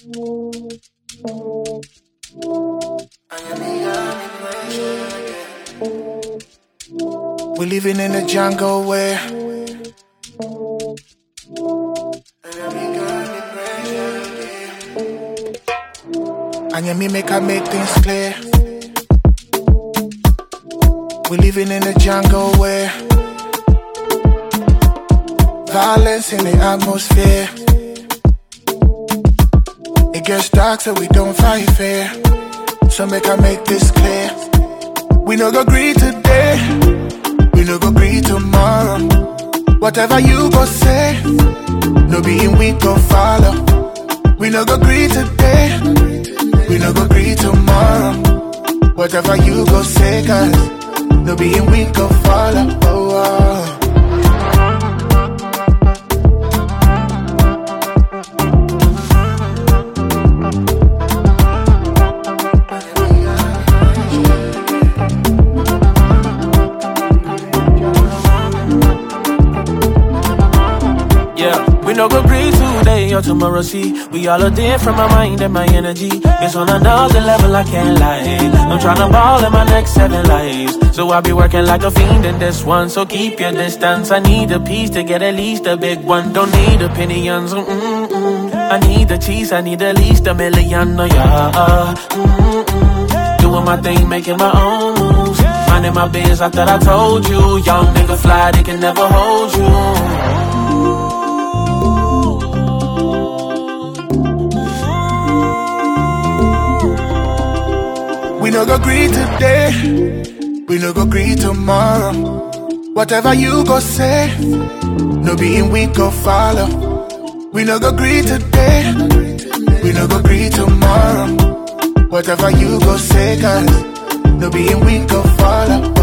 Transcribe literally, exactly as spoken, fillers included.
We're living in a jungle where and you me make I make things clear. We're living in a jungle where violence in the atmosphere. It gets dark so we don't fight fair. So make I make this clear. We no go agree today, we no go agree tomorrow. Whatever you go say, no be in we go follow. We no go agree today, we no go agree tomorrow. Whatever you go say, cause no be in we go follow. Oh, oh. We no go agree today or tomorrow, see. We all are different from my mind and my energy. It's on another level, I can't lie. I'm tryna ball in my next seven lives. So I'll be working like a fiend in this one. So keep your distance. I need a piece to get at least a big one. Don't need opinions. Mm-mm-mm. I need the cheese, I need at least a million. Oh yeah. Mm-mm. Doing my thing, making my own moves. Minding my biz, I thought I told you. Young nigga fly, they can never hold you. We no go agree today, we no go agree tomorrow. Whatever you go say, no be in we go follow. We no go agree today, we no go agree tomorrow. Whatever you go say, cause no be in we go follow.